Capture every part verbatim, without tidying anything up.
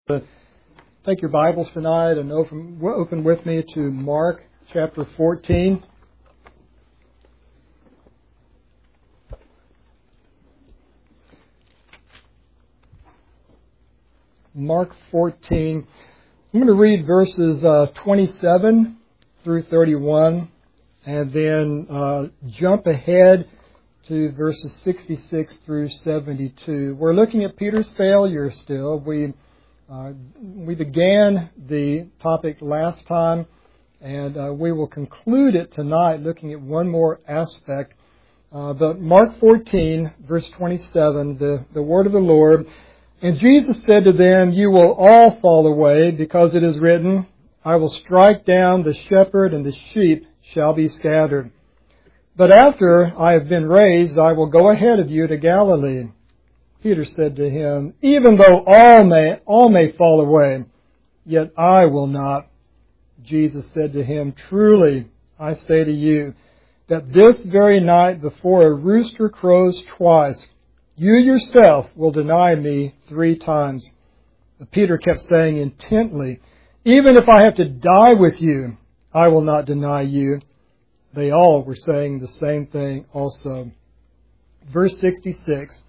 Take your Bibles tonight and open, open with me to Mark chapter fourteen. Mark fourteen. I'm going to read verses uh, twenty-seven through thirty-one and then uh, jump ahead to verses sixty-six through seventy-two. We're looking at Peter's failure still. We Uh, we began the topic last time, and uh, we will conclude it tonight looking at one more aspect. Uh, but Mark fourteen, verse twenty-seven, the, the word of the Lord. And Jesus said to them, "You will all fall away, because it is written, I will strike down the shepherd, and the sheep shall be scattered. But after I have been raised, I will go ahead of you to Galilee." Peter said to him, "Even though all may, all may fall away, yet I will not." Jesus said to him, "Truly, I say to you, that this very night before a rooster crows twice, you yourself will deny me three times." But Peter kept saying intently, "Even if I have to die with you, I will not deny you." They all were saying the same thing also. Verse sixty-six.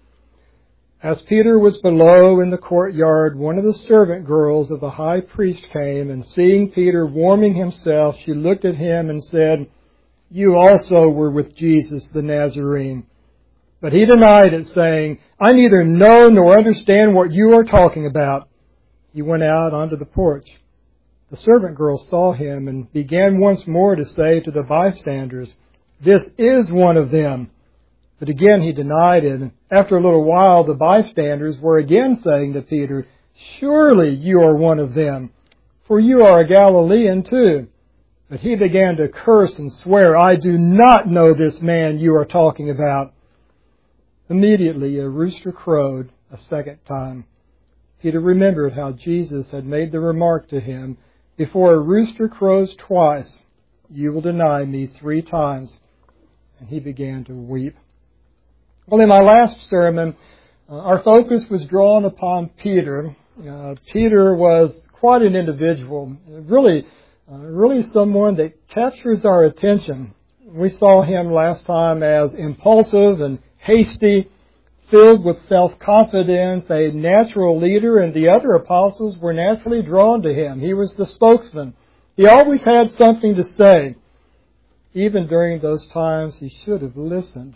As Peter was below in the courtyard, one of the servant girls of the high priest came, and seeing Peter warming himself, she looked at him and said, "You also were with Jesus the Nazarene." But he denied it, saying, "I neither know nor understand what you are talking about." He went out onto the porch. The servant girl saw him and began once more to say to the bystanders, "This is one of them." But again he denied it. And after a little while, the bystanders were again saying to Peter, "Surely you are one of them, for you are a Galilean too." But he began to curse and swear, "I do not know this man you are talking about." Immediately a rooster crowed a second time. Peter remembered how Jesus had made the remark to him, "Before a rooster crows twice, you will deny me three times." And he began to weep. Well, in my last sermon, uh, our focus was drawn upon Peter. Uh, Peter was quite an individual, really, uh, really someone that captures our attention. We saw him last time as impulsive and hasty, filled with self-confidence, a natural leader, and the other apostles were naturally drawn to him. He was the spokesman. He always had something to say. Even during those times, he should have listened.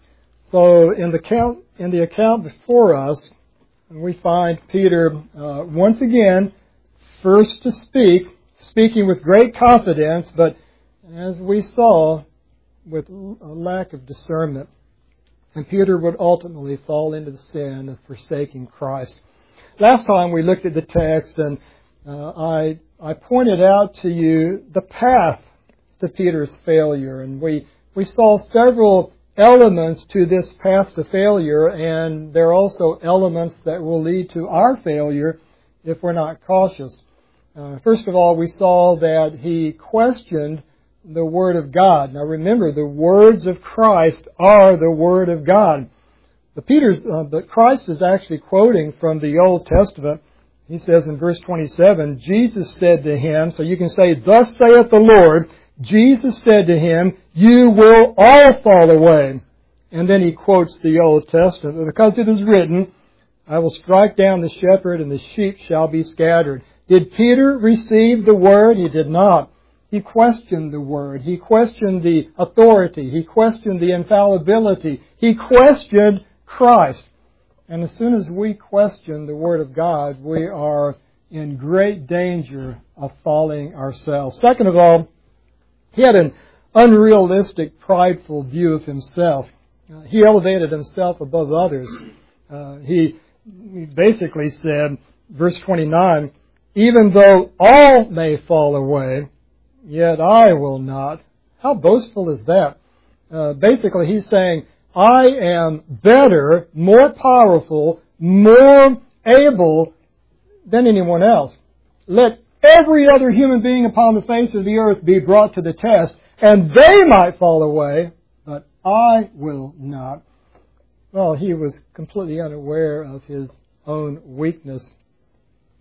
So in the account, in the account before us, we find Peter uh, once again first to speak, speaking with great confidence, but as we saw, with a lack of discernment. And Peter would ultimately fall into the sin of forsaking Christ. Last time we looked at the text, and uh, I I pointed out to you the path to Peter's failure, and we we saw several elements to this path to failure, and there are also elements that will lead to our failure if we're not cautious. Uh, first of all, we saw that he questioned the Word of God. Now remember, the words of Christ are the Word of God. But Peter's, uh, but Christ is actually quoting from the Old Testament. He says in verse twenty-seven, Jesus said to him, so you can say, "Thus saith the Lord," Jesus said to him, "You will all fall away." And then he quotes the Old Testament, "Because it is written, I will strike down the shepherd, and the sheep shall be scattered." Did Peter receive the Word? He did not. He questioned the Word. He questioned the authority. He questioned the infallibility. He questioned Christ. And as soon as we question the Word of God, we are in great danger of falling ourselves. Second of all, he had an unrealistic, prideful view of himself. Uh, he elevated himself above others. Uh, he, he basically said, verse twenty-nine, "Even though all may fall away, yet I will not." How boastful is that? Uh, basically, he's saying, I am better, more powerful, more able than anyone else. Let every other human being upon the face of the earth be brought to the test, and they might fall away, but I will not. Well, he was completely unaware of his own weakness.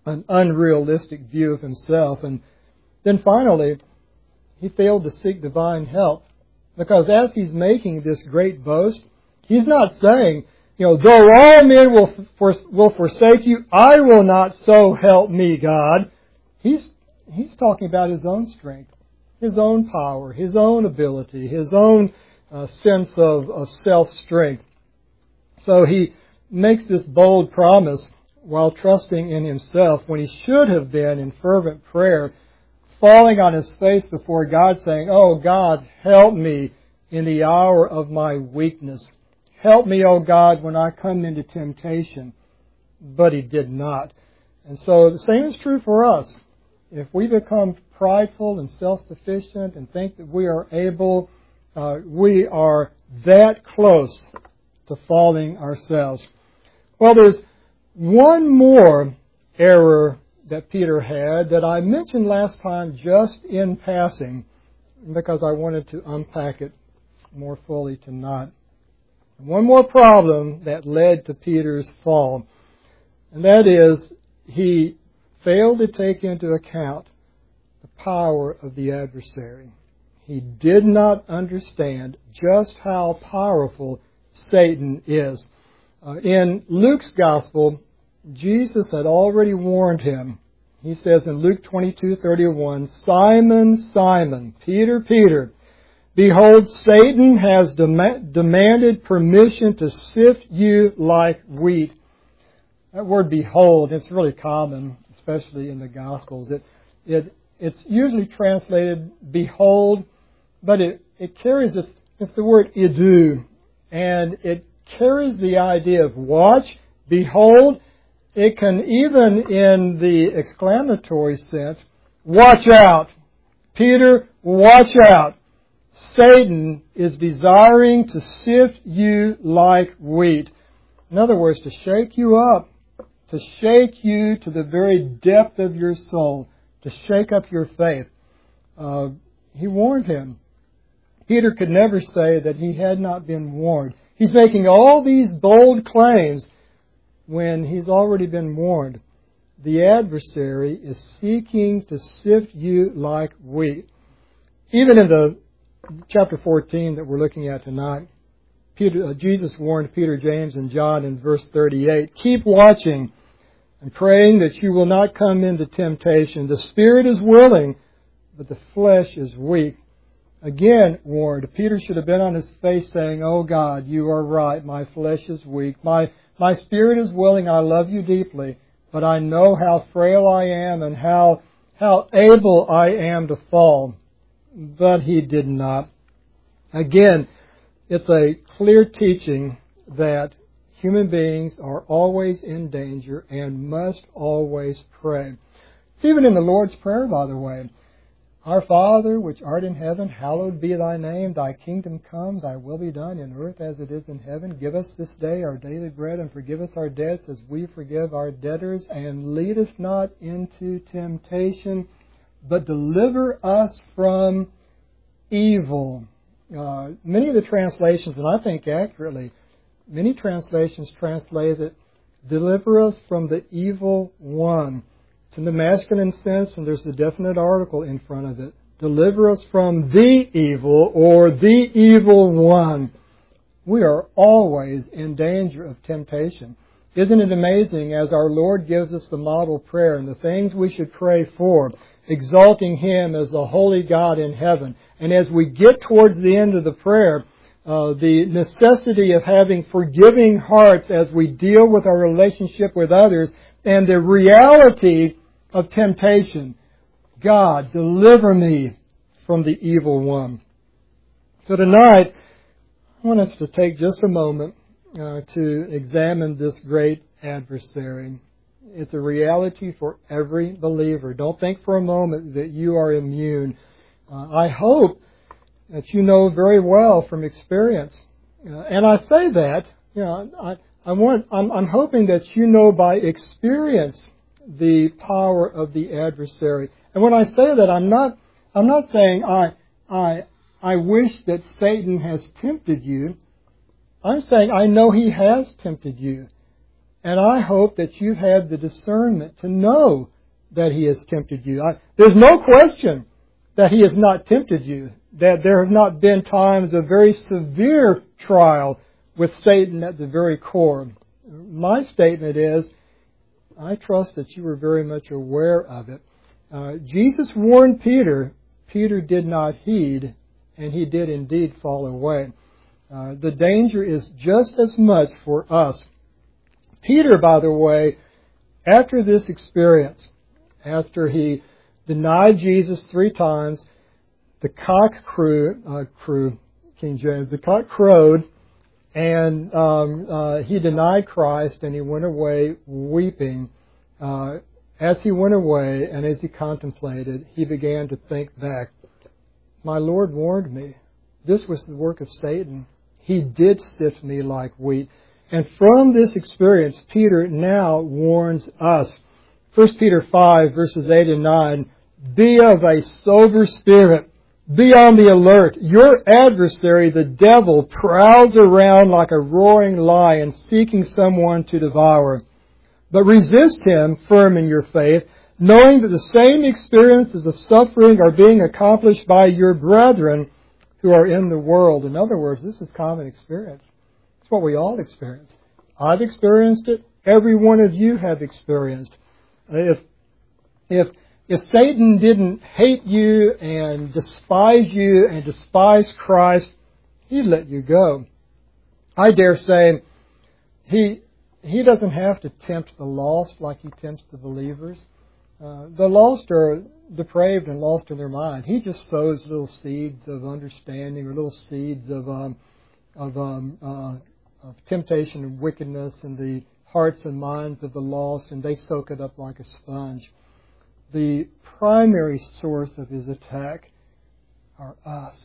an unrealistic view of himself. And then finally, he failed to seek divine help. Because as he's making this great boast, he's not saying, you know, though all men will for, will forsake you, I will not, so help me, God. He's he's talking about his own strength, his own power, his own ability, his own uh, sense of, of self-strength. So he makes this bold promise while trusting in himself when he should have been in fervent prayer, falling on his face before God saying, oh God, help me in the hour of my weakness. Help me, oh God, when I come into temptation. But he did not. And so the same is true for us. If we become prideful and self-sufficient and think that we are able, uh, we are that close to falling ourselves. Well, there's one more error that Peter had that I mentioned last time just in passing because I wanted to unpack it more fully tonight. One more problem that led to Peter's fall, and that is he failed to take into account the power of the adversary. He did not understand just how powerful Satan is. Uh, in Luke's Gospel, Jesus had already warned him. He says in Luke twenty-two thirty-one, Simon, Simon, Peter, Peter, behold, Satan has dem- demanded permission to sift you like wheat. That word behold, it's really common, especially in the Gospels. It, it, it's usually translated behold, but it, it carries, it, it's the word idu, and it carries the idea of watch, behold. It can even in the exclamatory sense, watch out. Peter, watch out. Satan is desiring to sift you like wheat. In other words, to shake you up, to shake you to the very depth of your soul, to shake up your faith. Uh, he warned him. Peter could never say that he had not been warned. He's making all these bold claims when he's already been warned. The adversary is seeking to sift you like wheat. Even in the chapter fourteen that we're looking at tonight, Peter, uh, Jesus warned Peter, James, and John in verse thirty-eight, keep watching and praying that you will not come into temptation. The spirit is willing, but the flesh is weak. Again warned. Peter should have been on his face saying, oh God, you are right. My flesh is weak. My, my spirit is willing. I love you deeply, but I know how frail I am and how, how able I am to fall. But he did not. Again, it's a clear teaching that human beings are always in danger and must always pray. It's even in the Lord's Prayer, by the way. Our Father, which art in heaven, hallowed be thy name. Thy kingdom come, thy will be done in earth as it is in heaven. Give us this day our daily bread, and forgive us our debts as we forgive our debtors. And lead us not into temptation, but deliver us from evil. Uh, many of the translations, and I think accurately, many translations translate it, deliver us from the evil one. It's in the masculine sense, and there's the definite article in front of it. Deliver us from the evil or the evil one. We are always in danger of temptation. Isn't it amazing as our Lord gives us the model prayer and the things we should pray for, exalting Him as the holy God in heaven. And as we get towards the end of the prayer, uh, the necessity of having forgiving hearts as we deal with our relationship with others, and the reality of temptation. God, deliver me from the evil one. So tonight, I want us to take just a moment uh, to examine this great adversary. It's a reality for every believer. Don't think for a moment that you are immune. Uh, I hope that you know very well from experience. Uh, and I say that, you know, I, I want, I'm, I'm hoping that you know by experience the power of the adversary. And when I say that, I'm not, I'm not saying I, I, I wish that Satan has tempted you. I'm saying I know he has tempted you. And I hope that you've had the discernment to know that he has tempted you. I, there's no question that he has not tempted you, that there have not been times of very severe trial with Satan at the very core. My statement is, I trust that you were very much aware of it. Uh, Jesus warned Peter. Peter did not heed, and he did indeed fall away. Uh, the danger is just as much for us. Peter, by the way, after this experience, after he denied Jesus three times, the cock crew, uh, crew, King James, the cock crowed, and um, uh, he denied Christ, and he went away weeping. Uh, as he went away, and as he contemplated, he began to think back. My Lord warned me. This was the work of Satan. He did sift me like wheat. And from this experience, Peter now warns us. First Peter five, verses eight and nine, be of a sober spirit. Be on the alert. Your adversary, the devil, prowls around like a roaring lion, seeking someone to devour. But resist him, firm in your faith, knowing that the same experiences of suffering are being accomplished by your brethren who are in the world. In other words, this is common experience. It's what we all experience. I've experienced it. Every one of you have experienced. If, if, if Satan didn't hate you and despise you and despise Christ, he'd let you go. I dare say he, he doesn't have to tempt the lost like he tempts the believers. Uh, the lost are depraved and lost in their mind. He just sows little seeds of understanding or little seeds of um, of, um, uh, of temptation and wickedness in the hearts and minds of the lost, and they soak it up like a sponge. The primary source of his attack are us.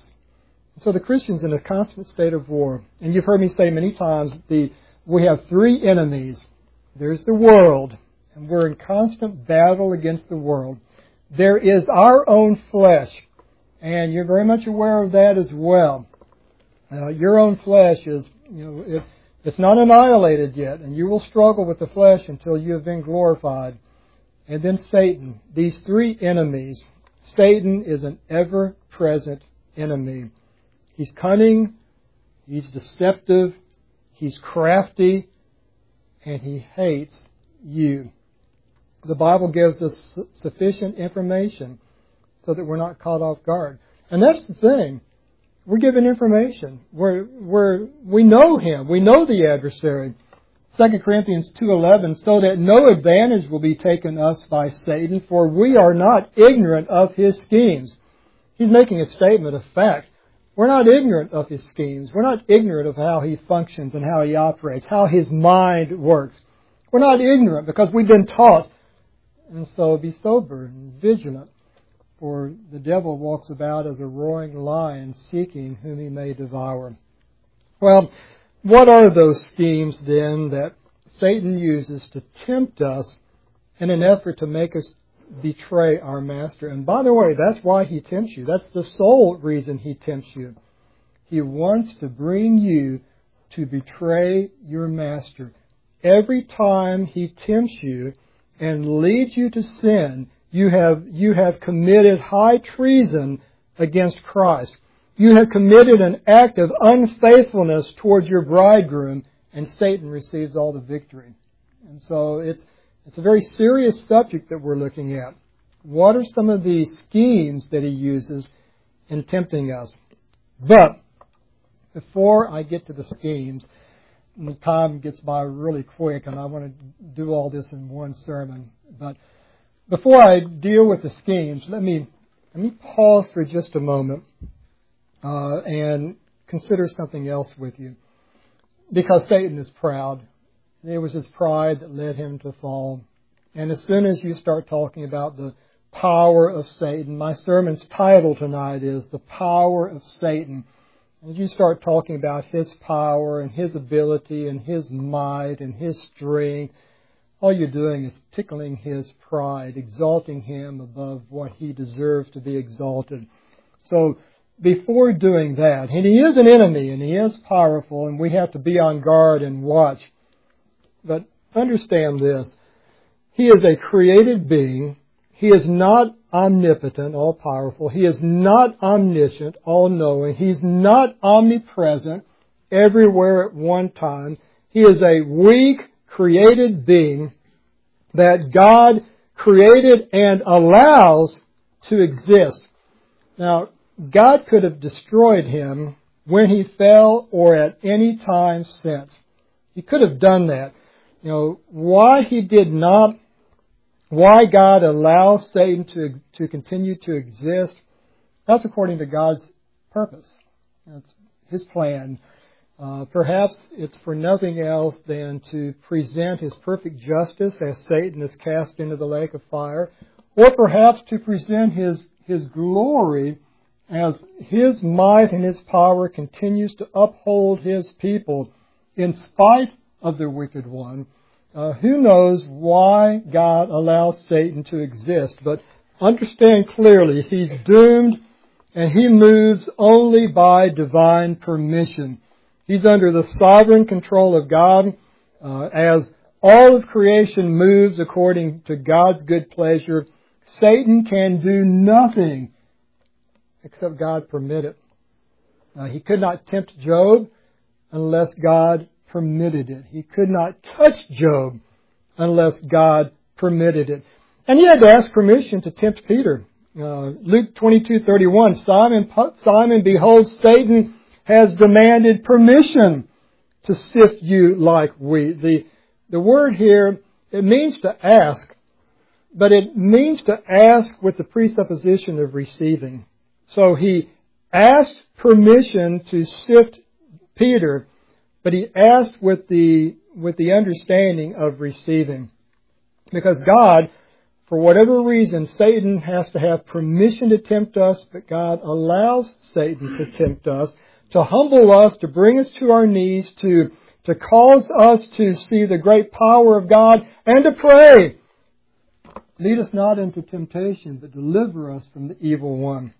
So the Christian's in a constant state of war. And you've heard me say many times, the we have three enemies. There's the world, and we're in constant battle against the world. There is our own flesh, and you're very much aware of that as well. Uh, your own flesh is, you know, it, it's not annihilated yet, and you will struggle with the flesh until you have been glorified. And then Satan, these three enemies. Satan is an ever-present enemy. He's cunning, he's deceptive, he's crafty, and he hates you. The Bible gives us sufficient information so that we're not caught off guard. And that's the thing. We're given information. We're, we're, we know him. We know the adversary. Second Corinthians two eleven, so that no advantage will be taken us by Satan, for we are not ignorant of his schemes. He's making a statement of fact. We're not ignorant of his schemes. We're not ignorant of how he functions and how he operates, how his mind works. We're not ignorant because we've been taught. And so be sober and vigilant, for the devil walks about as a roaring lion, seeking whom he may devour. Well, what are those schemes then that Satan uses to tempt us in an effort to make us betray our master? And by the way, that's why he tempts you. That's the sole reason he tempts you. He wants to bring you to betray your master. Every time he tempts you and leads you to sin, you have, you have committed high treason against Christ. You have committed an act of unfaithfulness towards your bridegroom, and Satan receives all the victory. And so it's, it's a very serious subject that we're looking at. What are some of the schemes that he uses in tempting us? But before I get to the schemes, the time gets by really quick, and I want to do all this in one sermon. But before I deal with the schemes, let me let me pause for just a moment uh, and consider something else with you. Because Satan is proud. It was his pride that led him to fall. And as soon as you start talking about the power of Satan, my sermon's title tonight is The Power of Satan. As you start talking about his power and his ability and his might and his strength, all you're doing is tickling his pride, exalting him above what he deserves to be exalted. So before doing that, and he is an enemy and he is powerful and we have to be on guard and watch. But understand this. He is a created being. He is not omnipotent, all-powerful. He is not omniscient, all-knowing. He's not omnipresent, everywhere at one time. He is a weak, created being that God created and allows to exist. Now, God could have destroyed him when he fell or at any time since. He could have done that. You know, why he did not, why God allows Satan to, to continue to exist, that's according to God's purpose. That's his plan. Uh, perhaps it's for nothing else than to present his perfect justice as Satan is cast into the lake of fire, or perhaps to present his, his glory as his might and his power continues to uphold his people in spite of the wicked one. Uh, who knows why God allows Satan to exist, but understand clearly he's doomed and he moves only by divine permission. He's under the sovereign control of God uh, as all of creation moves according to God's good pleasure. Satan can do nothing except God permit it. Uh, he could not tempt Job unless God permitted it. He could not touch Job unless God permitted it. And he had to ask permission to tempt Peter. Uh, Luke twenty-two thirty-one, Simon, Simon, behold, Satan has demanded permission to sift you like wheat. The, the word here, it means to ask, but it means to ask with the presupposition of receiving. So he asked permission to sift Peter, but he asked with the, with the understanding of receiving. Because God, for whatever reason, Satan has to have permission to tempt us, but God allows Satan to tempt us, to humble us, to bring us to our knees, to, to cause us to see the great power of God, and to pray. Lead us not into temptation, but deliver us from the evil one.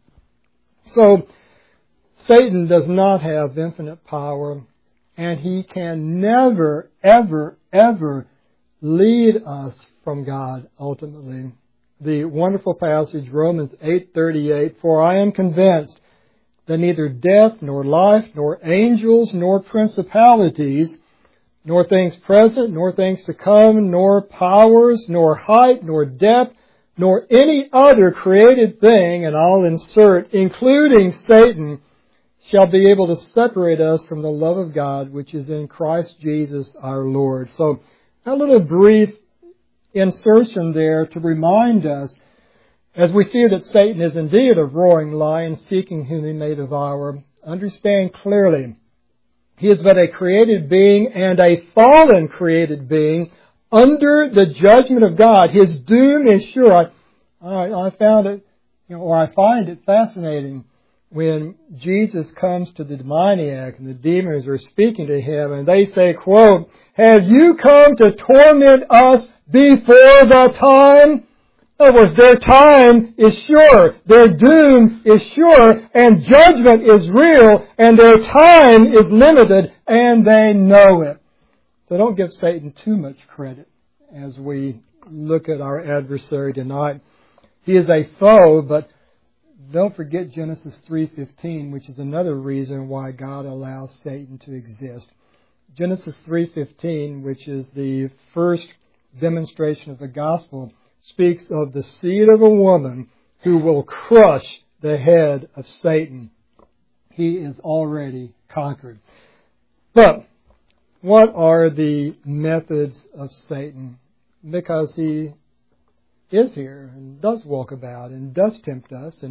So, Satan does not have infinite power, and he can never, ever, ever lead us from God ultimately. The wonderful passage, Romans eight thirty-eight, for I am convinced that neither death, nor life, nor angels, nor principalities, nor things present, nor things to come, nor powers, nor height, nor depth, nor any other created thing, and I'll insert, including Satan, shall be able to separate us from the love of God, which is in Christ Jesus our Lord. So, a little brief insertion there to remind us, as we see that Satan is indeed a roaring lion seeking whom he may devour, understand clearly, he is but a created being and a fallen created being under the judgment of God. His doom is sure. I, I, I found it, you know, or I find it fascinating when Jesus comes to the demoniac and the demons are speaking to him and they say, quote, have you come to torment us before the time? In other words, their time is sure, their doom is sure, and judgment is real, and their time is limited, and they know it. So don't give Satan too much credit as we look at our adversary tonight. He is a foe, but don't forget Genesis three fifteen, which is another reason why God allows Satan to exist. Genesis three fifteen, which is the first demonstration of the gospel, speaks of the seed of a woman who will crush the head of Satan. He is already conquered. But what are the methods of Satan? Because he is here and does walk about and does tempt us and,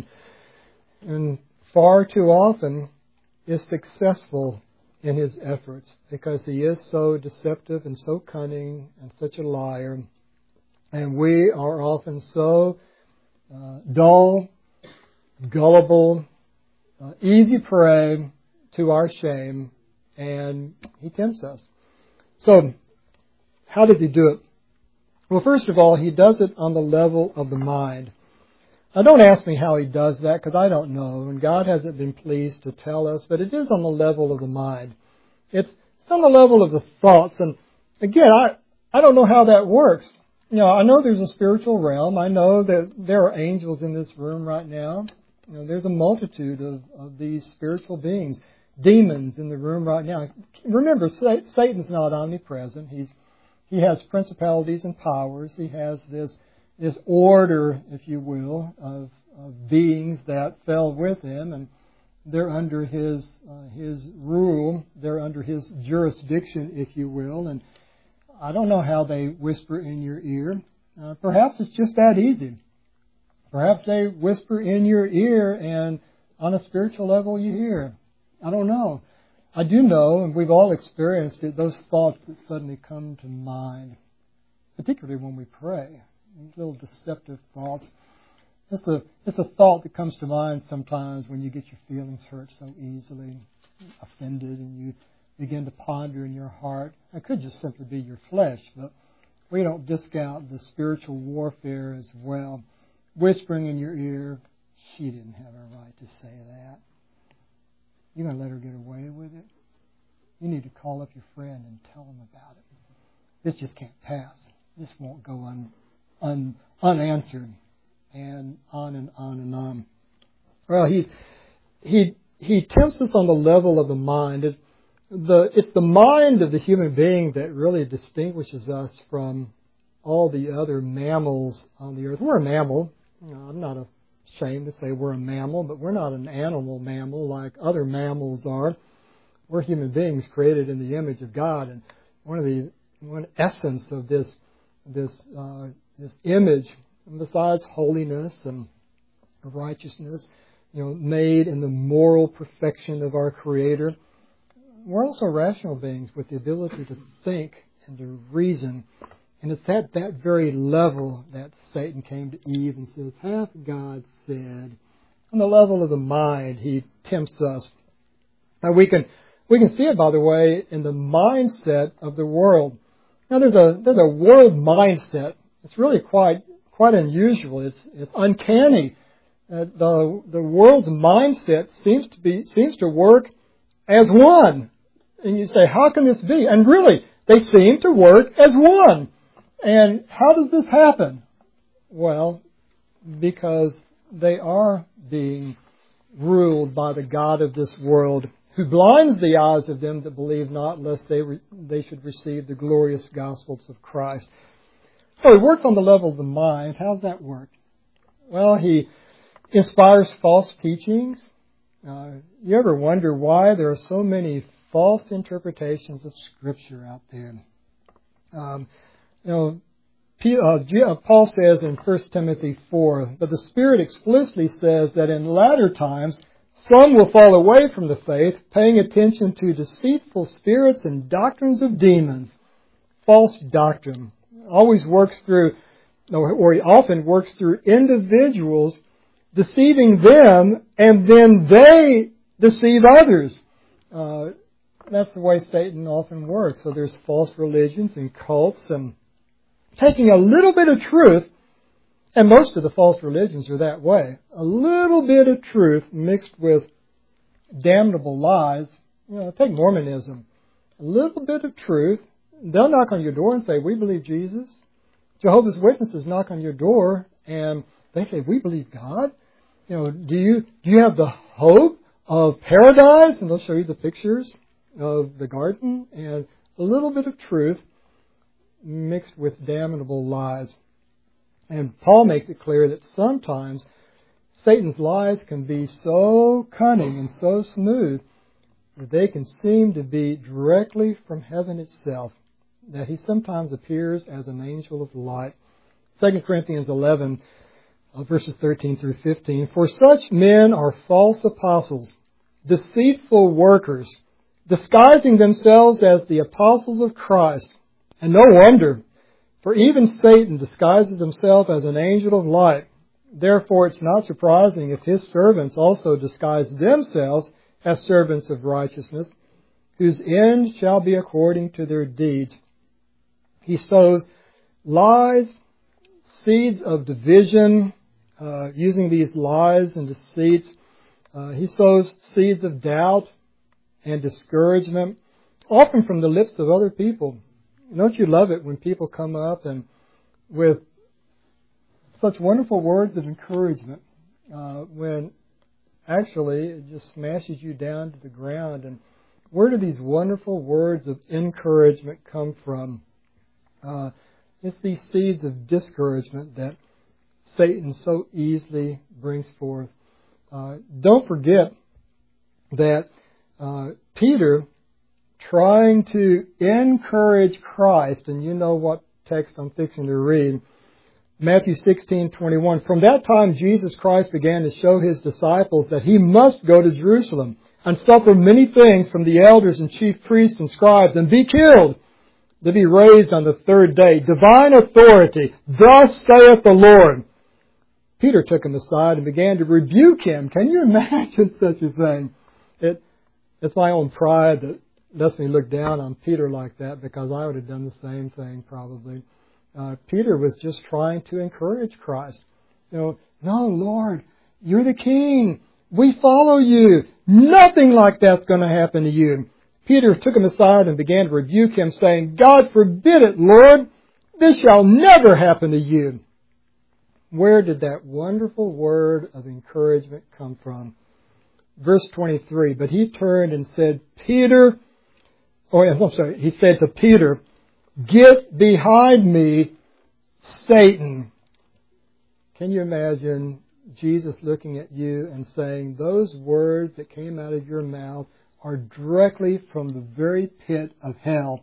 and far too often is successful in his efforts because he is so deceptive and so cunning and such a liar. And we are often so uh, dull, gullible, uh, easy prey to our shame, and he tempts us. So, how does he do it? Well, first of all, he does it on the level of the mind. Now, don't ask me how he does that, because I don't know, and God hasn't been pleased to tell us, but it is on the level of the mind. It's, it's on the level of the thoughts, and again, I I don't know how that works. You know, I know there's a spiritual realm. I know that there are angels in this room right now. You know, there's a multitude of, of these spiritual beings, demons in the room right now. Remember, Satan's not omnipresent. He's he has principalities and powers. He has this this order, if you will, of, of beings that fell with him, and they're under his uh, his rule. They're under his jurisdiction, if you will, and I don't know how they whisper in your ear. Uh, perhaps it's just that easy. Perhaps they whisper in your ear and on a spiritual level you hear. I don't know. I do know, and we've all experienced it, those thoughts that suddenly come to mind, particularly when we pray. These little deceptive thoughts. It's a, it's a thought that comes to mind sometimes when you get your feelings hurt so easily, offended, and you begin to ponder in your heart. It could just simply be your flesh, but we don't discount the spiritual warfare as well. Whispering in your ear, she didn't have a right to say that. You're going to let her get away with it? You need to call up your friend and tell him about it. This just can't pass. This won't go un, un, unanswered. And on and on and on. Well, he's, he he tempts us on the level of the mind. It, the, it's the mind of the human being that really distinguishes us from all the other mammals on the earth. We're a mammal. You know, I'm not ashamed to say we're a mammal, but we're not an animal mammal like other mammals are. We're human beings created in the image of God, and one of the one essence of this this uh, this image, besides holiness and righteousness, you know, made in the moral perfection of our Creator, we're also rational beings with the ability to think and to reason. And it's at that very level that Satan came to Eve and says, hath God said? On the level of the mind, he tempts us. Now we can we can see it, by the way, in the mindset of the world. Now there's a there's a world mindset. It's really quite quite unusual. It's it's uncanny. Uh, the the world's mindset seems to be seems to work as one. And you say, how can this be? And really, they seem to work as one. And how does this happen? Well, because they are being ruled by the God of this world, who blinds the eyes of them that believe not, lest they re- they should receive the glorious gospels of Christ. So he works on the level of the mind. How does that work? Well, he inspires false teachings. Uh, you ever wonder why there are so many false interpretations of Scripture out there? Um, You know, Paul says in First Timothy four, but the Spirit explicitly says that in latter times some will fall away from the faith, paying attention to deceitful spirits and doctrines of demons. False doctrine always works through, or he often works through individuals, deceiving them, and then they deceive others. Uh, that's the way Satan often works. So there's false religions and cults and taking a little bit of truth, and most of the false religions are that way, a little bit of truth mixed with damnable lies. You know, take Mormonism. A little bit of truth. They'll knock on your door and say, we believe Jesus. Jehovah's Witnesses knock on your door and they say, we believe God. You know, do you do you have the hope of paradise? And they'll show you the pictures of the garden, and a little bit of truth mixed with damnable lies. And Paul makes it clear that sometimes Satan's lies can be so cunning and so smooth that they can seem to be directly from heaven itself, that he sometimes appears as an angel of light. Second Corinthians eleven, verses thirteen through fifteen, for such men are false apostles, deceitful workers, disguising themselves as the apostles of Christ. And no wonder, for even Satan disguises himself as an angel of light. Therefore, it's not surprising if his servants also disguise themselves as servants of righteousness, whose end shall be according to their deeds. He sows lies, seeds of division, uh, using these lies and deceits. Uh, he sows seeds of doubt and discouragement, often from the lips of other people. Don't you love it when people come up and with such wonderful words of encouragement, uh, when actually it just smashes you down to the ground? And where do these wonderful words of encouragement come from? Uh, it's these seeds of discouragement that Satan so easily brings forth. Uh, don't forget that uh, Peter, trying to encourage Christ, and you know what text I'm fixing to read, Matthew sixteen twenty-one. From that time Jesus Christ began to show His disciples that He must go to Jerusalem and suffer many things from the elders and chief priests and scribes and be killed, to be raised on the third day. Divine authority, thus saith the Lord. Peter took him aside and began to rebuke him. Can you imagine such a thing? It, it's my own pride that lets me look down on Peter like that, because I would have done the same thing probably. Uh, Peter was just trying to encourage Christ. You know, no, Lord, you're the King. We follow you. Nothing like that's going to happen to you. Peter took him aside and began to rebuke him, saying, God forbid it, Lord. This shall never happen to you. Where did that wonderful word of encouragement come from? Verse twenty-three, but he turned and said, Peter, or I'm sorry, he said to Peter, get behind me, Satan. Can you imagine Jesus looking at you and saying, those words that came out of your mouth are directly from the very pit of hell?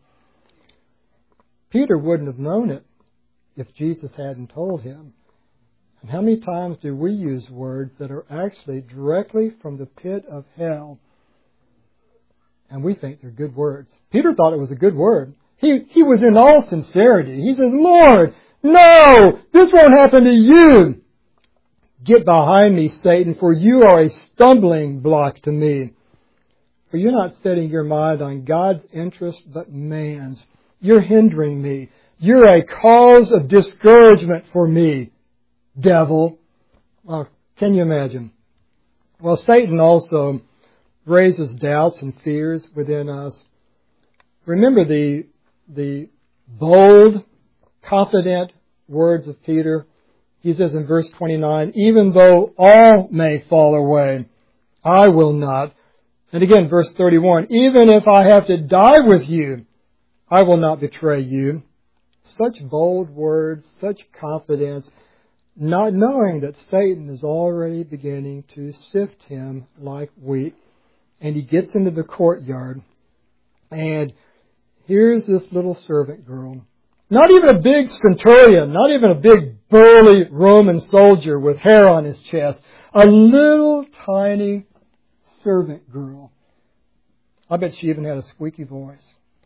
Peter wouldn't have known it if Jesus hadn't told him. And how many times do we use words that are actually directly from the pit of hell, and we think they're good words? Peter thought it was a good word. He, he was in all sincerity. He said, Lord, no, this won't happen to you. Get behind me, Satan, for you are a stumbling block to me. For you're not setting your mind on God's interest, but man's. You're hindering me. You're a cause of discouragement for me, devil. Well, can you imagine? Well, Satan also raises doubts and fears within us. Remember the, the bold, confident words of Peter. He says in verse twenty-nine, even though all may fall away, I will not. And again, verse thirty-one, even if I have to die with you, I will not betray you. Such bold words, such confidence, not knowing that Satan is already beginning to sift him like wheat. And he gets into the courtyard, and here's this little servant girl. Not even a big centurion, not even a big burly Roman soldier with hair on his chest. A little tiny servant girl. I bet she even had a squeaky voice.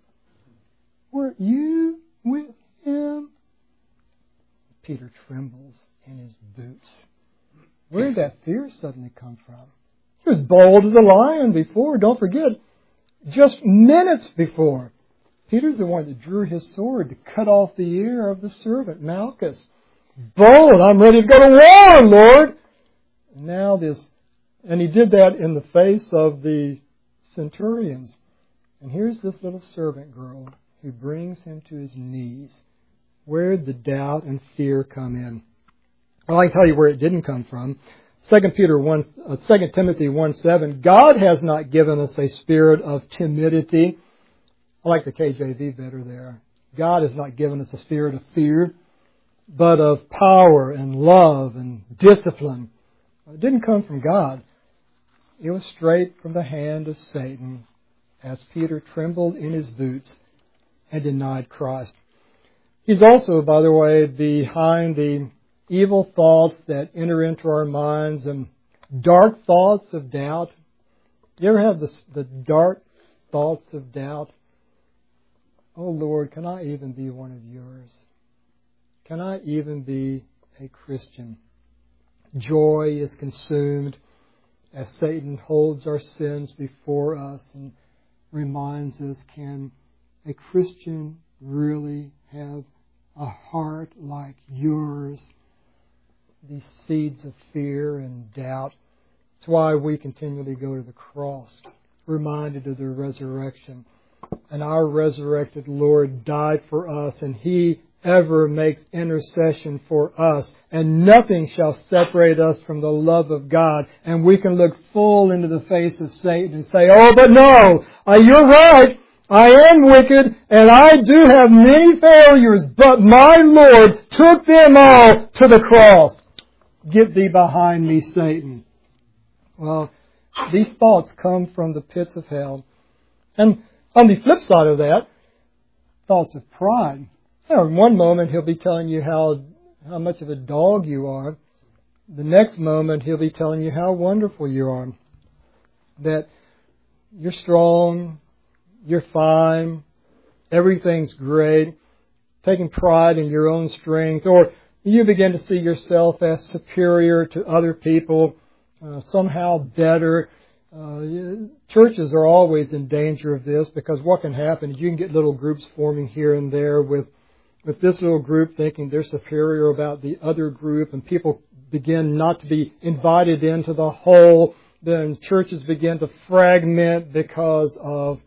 Were you with him? Peter trembles in his boots. Where did that fear suddenly come from? He was bold as a lion before. Don't forget, just minutes before, Peter's the one that drew his sword to cut off the ear of the servant, Malchus. Bold, I'm ready to go to war, Lord. Now this, and he did that in the face of the centurions. And here's this little servant girl who brings him to his knees. Where did the doubt and fear come in? Well, I can tell you where it didn't come from. Second Peter one, uh, Second Timothy one seven. God has not given us a spirit of timidity. I like the K J V better there. God has not given us a spirit of fear, but of power and love and discipline. It didn't come from God. It was straight from the hand of Satan as Peter trembled in his boots and denied Christ. He's also, by the way, behind the evil thoughts that enter into our minds and dark thoughts of doubt. You ever have this, the dark thoughts of doubt? Oh, Lord, can I even be one of yours? Can I even be a Christian? Joy is consumed as Satan holds our sins before us and reminds us, can a Christian really have a heart like yours? These seeds of fear and doubt. That's why we continually go to the cross, reminded of the resurrection. And our resurrected Lord died for us, and He ever makes intercession for us. And nothing shall separate us from the love of God. And we can look full into the face of Satan and say, oh, but no, uh, you're right. I am wicked, and I do have many failures, but my Lord took them all to the cross. Get thee behind me, Satan. Well, these thoughts come from the pits of hell. And on the flip side of that, thoughts of pride. You know, in one moment he'll be telling you how, how much of a dog you are. The next moment he'll be telling you how wonderful you are. That you're strong, you're fine, everything's great, taking pride in your own strength, or you begin to see yourself as superior to other people, uh, somehow better. Uh, churches are always in danger of this, because what can happen is you can get little groups forming here and there with, with this little group thinking they're superior about the other group, and people begin not to be invited into the whole. Then churches begin to fragment because of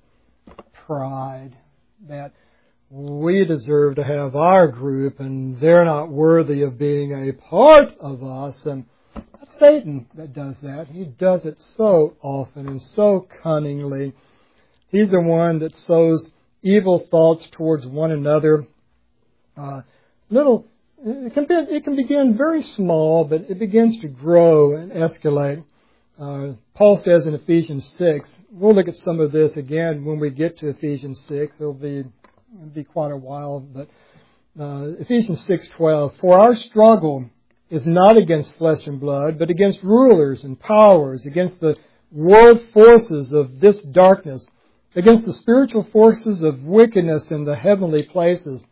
pride, that we deserve to have our group and they're not worthy of being a part of us. And that's Satan that does that. He does it so often and so cunningly. He's the one that sows evil thoughts towards one another. Uh, little, it can be, it can begin very small, but it begins to grow and escalate. Uh, Paul says in Ephesians six, we'll look at some of this again when we get to Ephesians six. It'll be, it'll be quite a while, but uh, Ephesians six twelve, for our struggle is not against flesh and blood, but against rulers and powers, against the world forces of this darkness, against the spiritual forces of wickedness in the heavenly places.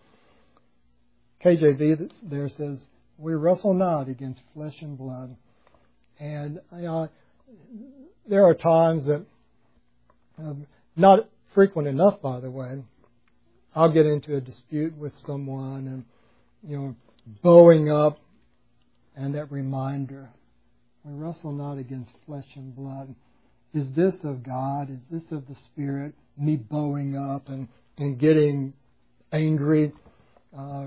K J V there says, we wrestle not against flesh and blood. And you know, there are times that, um, not frequent enough, by the way, I'll get into a dispute with someone and, you know, bowing up, and that reminder, we wrestle not against flesh and blood. Is this of God? Is this of the Spirit? Me bowing up and, and getting angry. Uh,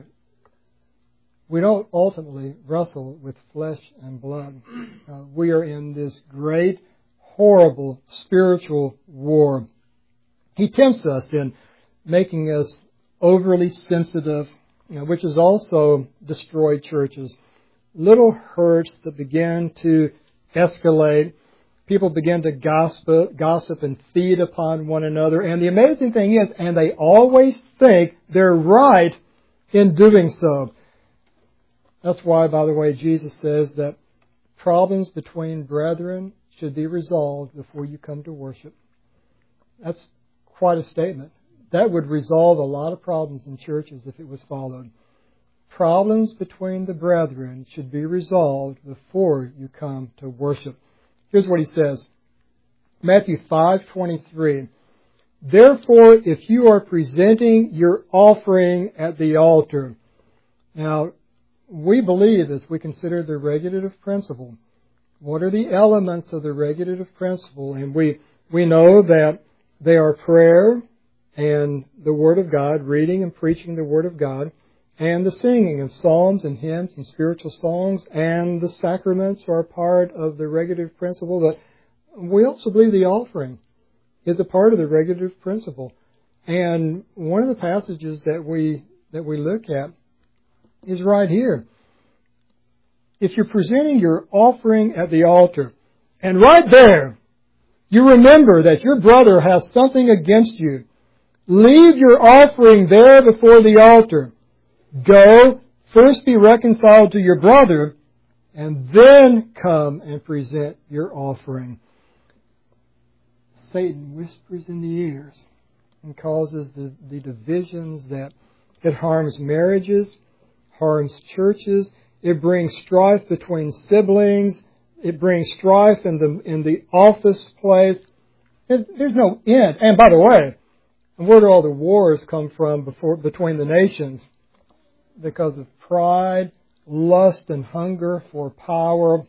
we don't ultimately wrestle with flesh and blood. Uh, we are in this great, horrible spiritual war. He tempts us in making us overly sensitive, you know, which has also destroyed churches. Little hurts that begin to escalate. People begin to gossip, gossip and feed upon one another. And the amazing thing is, and they always think they're right in doing so. That's why, by the way, Jesus says that problems between brethren should be resolved before you come to worship. That's quite a statement. That would resolve a lot of problems in churches if it was followed. Problems between the brethren should be resolved before you come to worship. Here's what he says. Matthew five twenty-three. Therefore, if you are presenting your offering at the altar. Now, we believe as we consider the regulative principle. What are the elements of the regulative principle? And we, we know that they are prayer and the Word of God, reading and preaching the Word of God, and the singing of psalms and hymns and spiritual songs, and the sacraments are part of the regulative principle. But we also believe the offering is a part of the regulative principle. And one of the passages that we that we look at is right here. If you're presenting your offering at the altar, and right there, you remember that your brother has something against you, leave your offering there before the altar. Go, first be reconciled to your brother, and then come and present your offering. Satan whispers in the ears and causes the, the divisions that it harms marriages, harms churches. It brings strife between siblings. It brings strife in the in the office place. It, there's no end. And by the way, where do all the wars come from before, between the nations? Because of pride, lust, and hunger for power.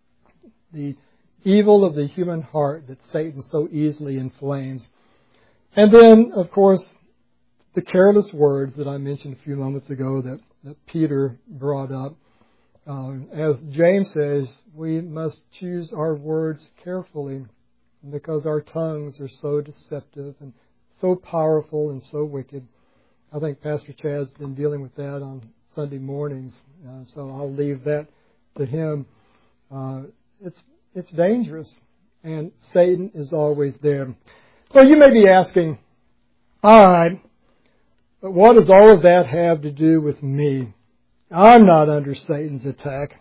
The evil of the human heart that Satan so easily inflames. And then, of course, the careless words that I mentioned a few moments ago that, that Peter brought up. Uh, as James says, we must choose our words carefully because our tongues are so deceptive and so powerful and so wicked. I think Pastor Chad's been dealing with that on Sunday mornings, uh, so I'll leave that to him. Uh, it's it's dangerous, and Satan is always there. So you may be asking, all right, but what does all of that have to do with me? I'm not under Satan's attack.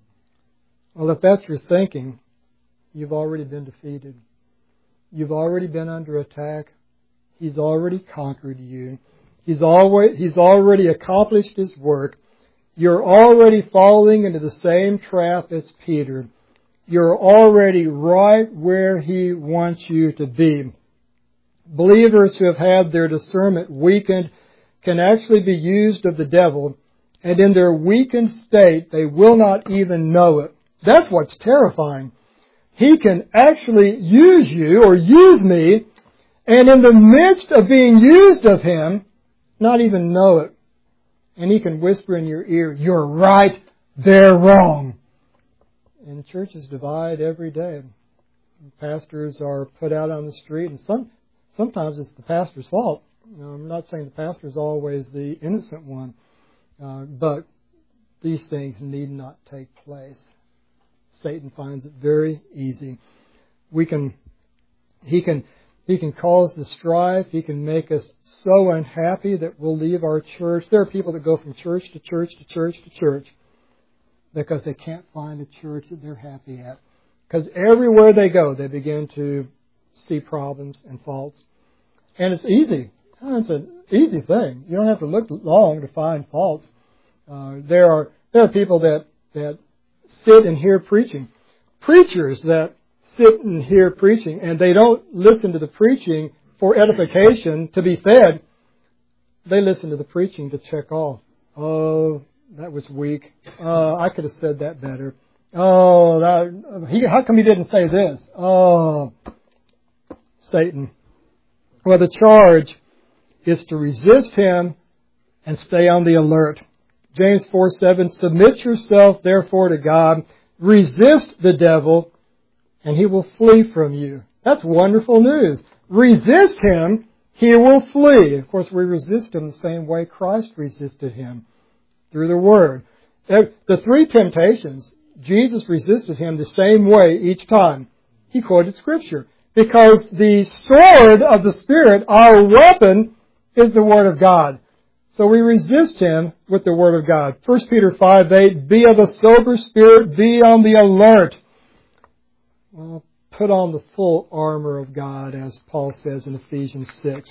Well, if that's your thinking, you've already been defeated. You've already been under attack. He's already conquered you. He's always, he's already accomplished his work. You're already falling into the same trap as Peter. You're already right where he wants you to be. Believers who have had their discernment weakened can actually be used of the devil, and in their weakened state, they will not even know it. That's what's terrifying. He can actually use you or use me, and in the midst of being used of him, not even know it. And he can whisper in your ear, you're right, they're wrong. And churches divide every day. Pastors are put out on the street, and some sometimes it's the pastor's fault. I'm not saying the pastor is always the innocent one, uh, but these things need not take place. Satan finds it very easy. We can, he can, he can cause the strife. He can make us so unhappy that we'll leave our church. There are people that go from church to church to church to church because they can't find a church that they're happy at. Because everywhere they go, they begin to see problems and faults. And it's easy. It's an easy thing. You don't have to look long to find faults. Uh, there are there are people that, that sit and hear preaching. Preachers that sit and hear preaching, and they don't listen to the preaching for edification to be fed. They listen to the preaching to check off. Oh, that was weak. Uh, I could have said that better. Oh, that, he, how come he didn't say this? Oh, Satan. Well, the charge is to resist him and stay on the alert. James four seven, submit yourself therefore to God, resist the devil, and he will flee from you. That's wonderful news. Resist him, he will flee. Of course, we resist him the same way Christ resisted him, through the Word. The three temptations, Jesus resisted him the same way each time. He quoted Scripture. Because the sword of the Spirit, our weapon, is the Word of God. So we resist him with the Word of God. First Peter five eight, be of a sober spirit, be on the alert. Well, put on the full armor of God, as Paul says in Ephesians six.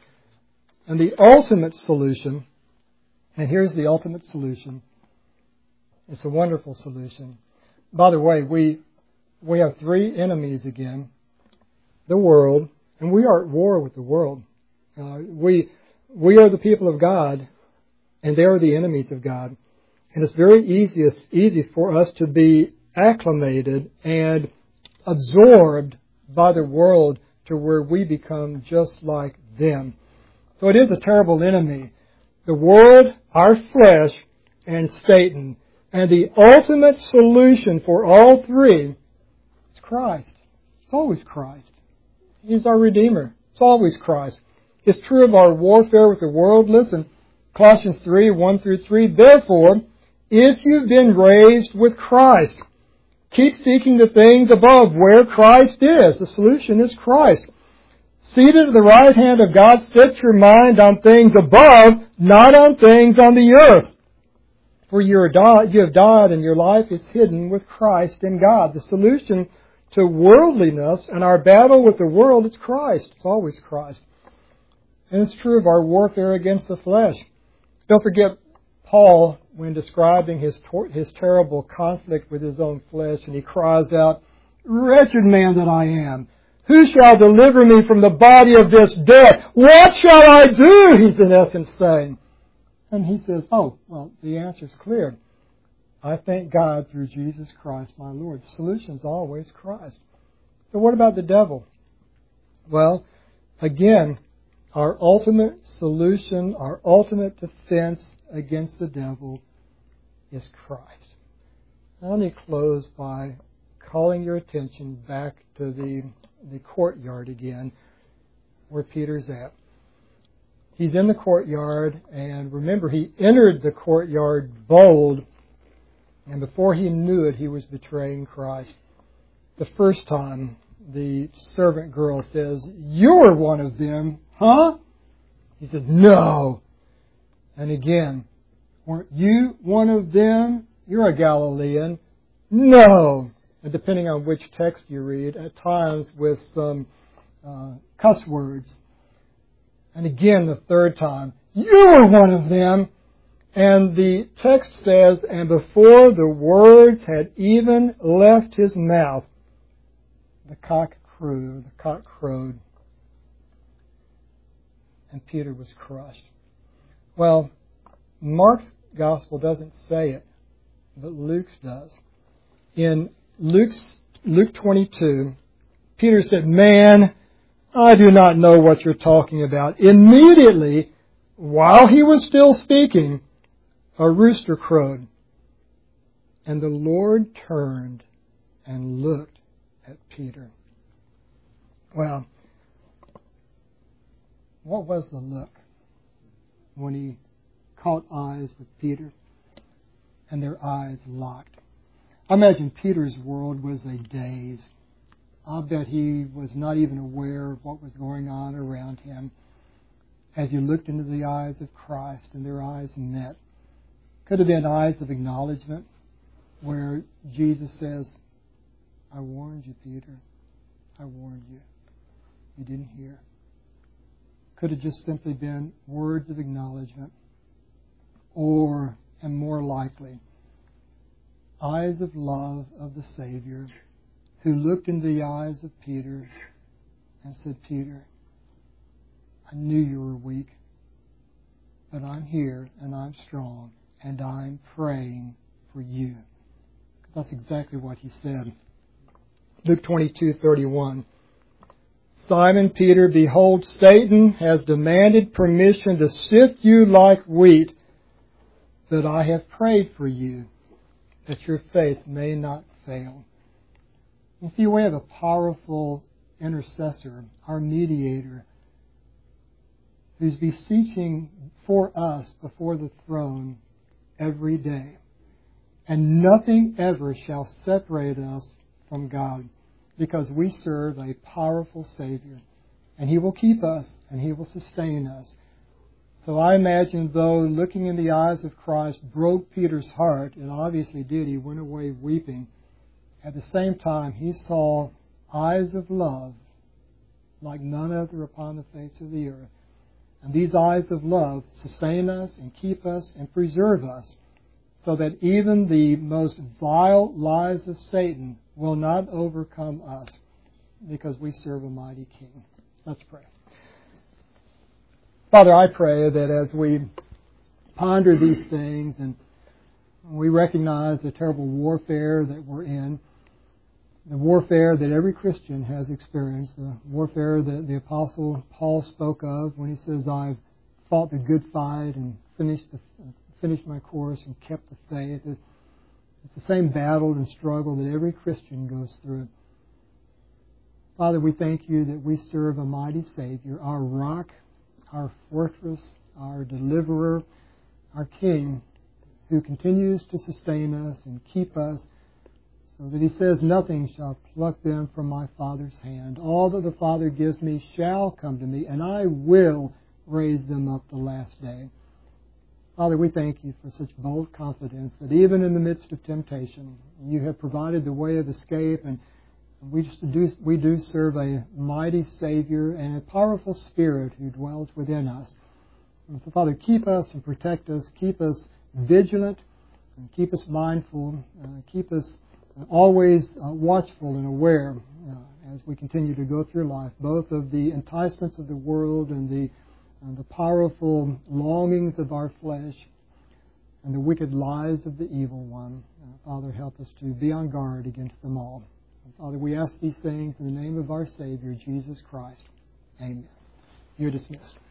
And the ultimate solution, and here's the ultimate solution. It's a wonderful solution. By the way, we we have three enemies again. The world, and we are at war with the world. Uh, we we are the people of God, and they are the enemies of God. And it's very easy, easy for us to be acclimated and absorbed by the world to where we become just like them. So it is a terrible enemy. The world, our flesh, and Satan. And the ultimate solution for all three is Christ. It's always Christ. He's our Redeemer. It's always Christ. It's true of our warfare with the world. Listen, Colossians three, one through three. Therefore, if you've been raised with Christ, keep seeking the things above where Christ is. The solution is Christ. Seated at the right hand of God, set your mind on things above, not on things on the earth. For you are died, you have died, and your life is hidden with Christ in God. The solution to worldliness and our battle with the world is Christ. It's always Christ. And it's true of our warfare against the flesh. Don't forget Paul, when describing his his terrible conflict with his own flesh, and he cries out, wretched man that I am, who shall deliver me from the body of this death? What shall I do? He's in essence saying. And he says, oh, well, the answer is clear. I thank God through Jesus Christ, my Lord. The solution is always Christ. So what about the devil? Well, again, Our ultimate solution, our ultimate defense against the devil is Christ. Now, let me close by calling your attention back to the, the courtyard again, where Peter's at. He's in the courtyard, and remember, he entered the courtyard bold, and before he knew it, he was betraying Christ. The first time, the servant girl says, "You're one of them, huh?" He says, "No." And again, "Weren't you one of them? You're a Galilean." "No." And depending on which text you read, at times with some uh, cuss words. And again, the third time, "You were one of them." And the text says, and before the words had even left his mouth, the cock crew, the cock crowed, and Peter was crushed. Well, Mark's gospel doesn't say it, but Luke's does. In Luke's, Luke twenty-two, Peter said, "Man, I do not know what you're talking about." Immediately, while he was still speaking, a rooster crowed. And the Lord turned and looked at Peter. Well, what was the look when he caught eyes with Peter and their eyes locked? I imagine Peter's world was a daze. I'll bet he was not even aware of what was going on around him as he looked into the eyes of Christ and their eyes met. Could have been eyes of acknowledgement where Jesus says, "I warned you, Peter. I warned you. You didn't hear." Could have just simply been words of acknowledgement. Or, and more likely, eyes of love of the Savior who looked into the eyes of Peter and said, "Peter, I knew you were weak, but I'm here and I'm strong and I'm praying for you." That's exactly what he said. Luke twenty-two thirty-one. "Simon Peter, behold, Satan has demanded permission to sift you like wheat, but I have prayed for you, that your faith may not fail." You see, we have a powerful intercessor, our mediator, who's beseeching for us before the throne every day. And nothing ever shall separate us from God, because we serve a powerful Savior. And He will keep us, and He will sustain us. So I imagine, though looking in the eyes of Christ broke Peter's heart, and obviously did, he went away weeping. At the same time, he saw eyes of love like none other upon the face of the earth. And these eyes of love sustain us and keep us and preserve us, so that even the most vile lies of Satan will not overcome us, because we serve a mighty King. Let's pray. Father, I pray that as we ponder these things and we recognize the terrible warfare that we're in, the warfare that every Christian has experienced, the warfare that the Apostle Paul spoke of when he says, "I've fought the good fight and finished the, finished my course and kept the faith." It's the same battle and struggle that every Christian goes through. Father, we thank you that we serve a mighty Savior, our rock, our fortress, our deliverer, our King, who continues to sustain us and keep us, so that He says, "Nothing shall pluck them from my Father's hand. All that the Father gives me shall come to me, and I will raise them up the last day." Father, we thank you for such bold confidence that even in the midst of temptation, you have provided the way of escape, and we just do, we do serve a mighty Savior and a powerful Spirit who dwells within us. And so, Father, keep us and protect us, keep us vigilant, and keep us mindful, uh, keep us always uh, watchful and aware uh, as we continue to go through life, both of the enticements of the world and the and the powerful longings of our flesh and the wicked lies of the evil one. Uh, Father, help us to be on guard against them all. And Father, we ask these things in the name of our Savior, Jesus Christ. Amen. You're dismissed.